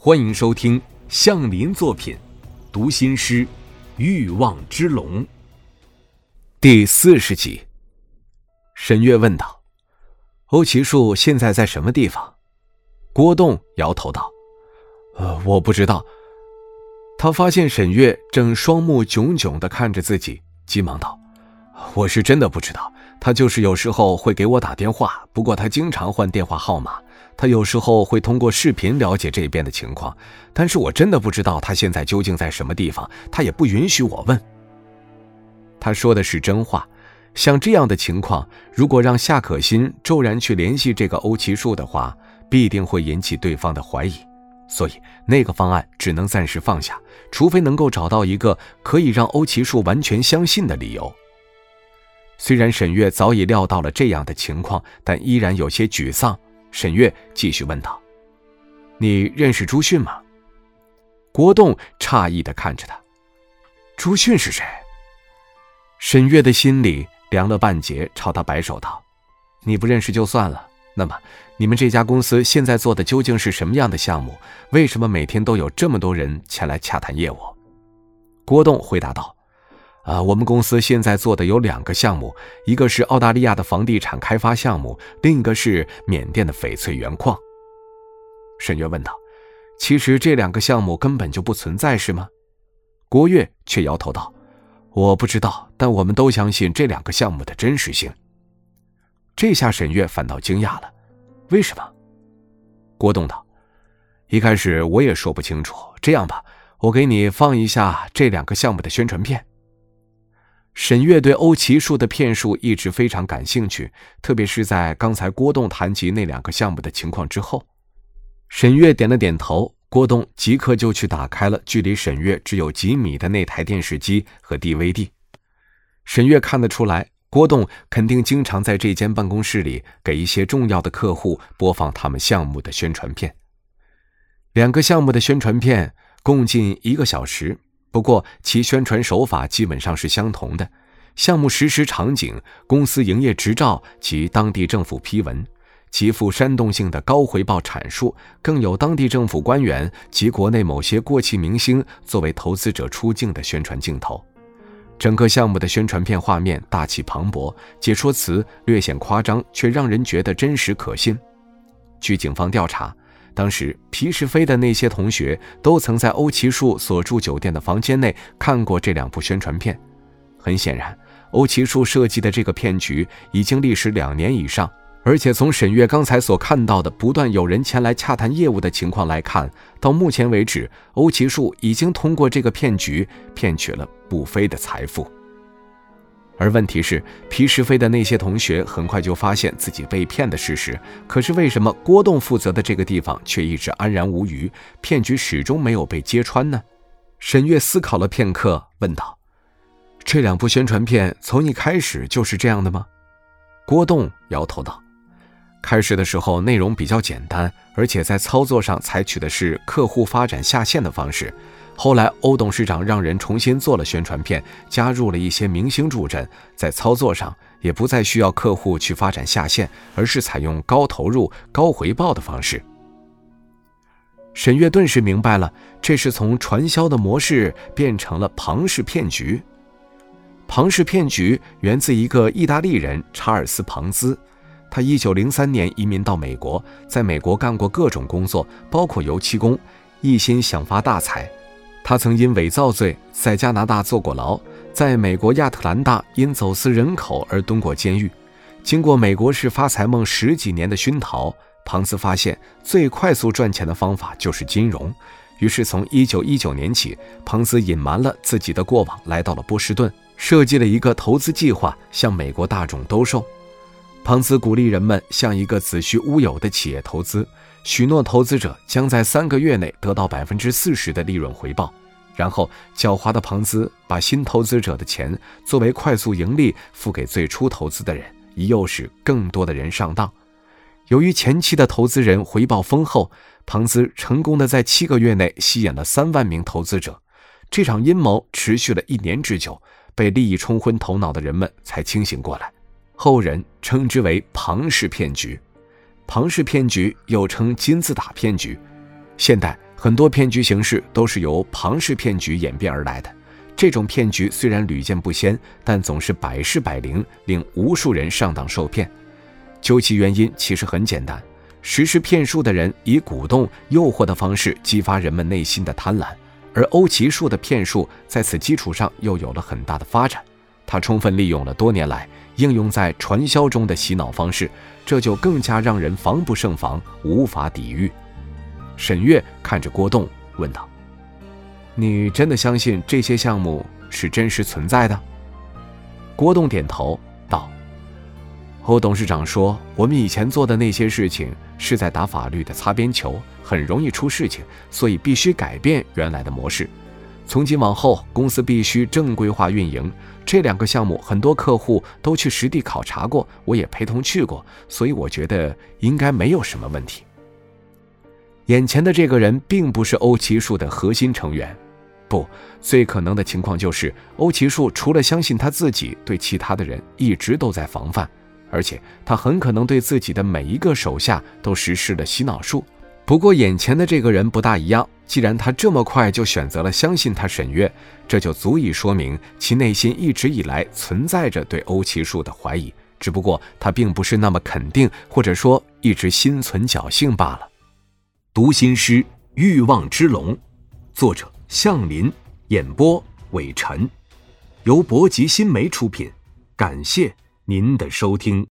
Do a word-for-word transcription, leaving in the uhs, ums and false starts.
欢迎收听向林作品读心师欲望之龙第四十集。沈月问道：欧奇树现在在什么地方？郭栋摇头道：呃，我不知道。他发现沈月正双目炯炯地看着自己，急忙道：我是真的不知道，他就是有时候会给我打电话，不过他经常换电话号码，他有时候会通过视频了解这边的情况，但是我真的不知道他现在究竟在什么地方，他也不允许我问。他说的是真话，像这样的情况，如果让夏可心骤然去联系这个欧奇树的话，必定会引起对方的怀疑，所以那个方案只能暂时放下，除非能够找到一个可以让欧奇树完全相信的理由。虽然沈月早已料到了这样的情况，但依然有些沮丧。沈月继续问道：你认识朱迅吗？郭栋诧异地看着他：朱迅是谁？沈月的心里凉了半截，朝他摆手道：你不认识就算了，那么你们这家公司现在做的究竟是什么样的项目？为什么每天都有这么多人前来洽谈业务？郭栋回答道：啊，我们公司现在做的有两个项目，一个是澳大利亚的房地产开发项目，另一个是缅甸的翡翠原矿。沈月问道：其实这两个项目根本就不存在是吗？郭跃却摇头道：我不知道，但我们都相信这两个项目的真实性。这下沈月反倒惊讶了：为什么？郭栋道：一开始我也说不清楚，这样吧，我给你放一下这两个项目的宣传片。沈月对欧奇树的骗术一直非常感兴趣，特别是在刚才郭栋谈及那两个项目的情况之后。沈月点了点头，郭栋即刻就去打开了距离沈月只有几米的那台电视机和 D V D。 沈月看得出来，郭栋肯定经常在这间办公室里给一些重要的客户播放他们项目的宣传片。两个项目的宣传片共近一个小时，不过其宣传手法基本上是相同的，项目实施场景、公司营业执照及当地政府批文，极富煽动性的高回报阐述，更有当地政府官员及国内某些过气明星作为投资者出镜的宣传镜头。整个项目的宣传片画面大气磅礴，解说词略显夸张，却让人觉得真实可信。据警方调查，当时皮世飞的那些同学都曾在欧奇树所住酒店的房间内看过这两部宣传片。很显然，欧奇树设计的这个骗局已经历时两年以上，而且从沈月刚才所看到的不断有人前来洽谈业务的情况来看，到目前为止，欧奇树已经通过这个骗局骗取了不菲的财富。而问题是，皮世飞的那些同学很快就发现自己被骗的事实，可是为什么郭栋负责的这个地方却一直安然无虞，骗局始终没有被揭穿呢？沈月思考了片刻，问道：这两部宣传片从一开始就是这样的吗？郭栋摇头道：开始的时候内容比较简单，而且在操作上采取的是客户发展下线的方式。后来欧董事长让人重新做了宣传片，加入了一些明星助阵，在操作上也不再需要客户去发展下线，而是采用高投入高回报的方式。沈月顿时明白了，这是从传销的模式变成了庞氏骗局。庞氏骗局源自一个意大利人查尔斯·庞兹，他一九零三年移民到美国，在美国干过各种工作，包括油漆工，一心想发大财。他曾因伪造罪在加拿大坐过牢，在美国亚特兰大因走私人口而蹲过监狱。经过美国式发财梦十几年的熏陶，庞兹发现最快速赚钱的方法就是金融。于是从一九一九年起，庞兹隐瞒了自己的过往，来到了波士顿，设计了一个投资计划向美国大众兜售。庞兹鼓励人们向一个子虚乌有的企业投资，许诺投资者将在三个月内得到百分之四十的利润回报。然后狡猾的庞兹把新投资者的钱作为快速盈利付给最初投资的人，以诱使更多的人上当。由于前期的投资人回报丰厚，庞兹成功的在七个月内吸引了三万名投资者。这场阴谋持续了一年之久，被利益冲昏头脑的人们才清醒过来，后人称之为庞氏骗局。庞氏骗局又称金字塔骗局，现代很多骗局形式都是由庞氏骗局演变而来的。这种骗局虽然屡见不鲜，但总是百试百灵，令无数人上当受骗。究其原因，其实很简单，实施骗术的人以鼓动、诱惑的方式激发人们内心的贪婪，而欧奇术的骗术在此基础上又有了很大的发展。他充分利用了多年来应用在传销中的洗脑方式，这就更加让人防不胜防，无法抵御。沈月看着郭栋问道：你真的相信这些项目是真实存在的？郭栋点头道：欧董事长说，我们以前做的那些事情是在打法律的擦边球，很容易出事情，所以必须改变原来的模式。从今往后，公司必须正规化运营。这两个项目很多客户都去实地考察过，我也陪同去过，所以我觉得应该没有什么问题。眼前的这个人并不是欧奇术的核心成员，不，最可能的情况就是欧奇术除了相信他自己，对其他的人一直都在防范，而且他很可能对自己的每一个手下都实施了洗脑术。不过眼前的这个人不大一样，既然他这么快就选择了相信他沈月，这就足以说明其内心一直以来存在着对欧奇术的怀疑，只不过他并不是那么肯定，或者说一直心存侥幸罢了。读心师，欲望之龙，作者向林，演播伟晨，由博吉新媒出品，感谢您的收听。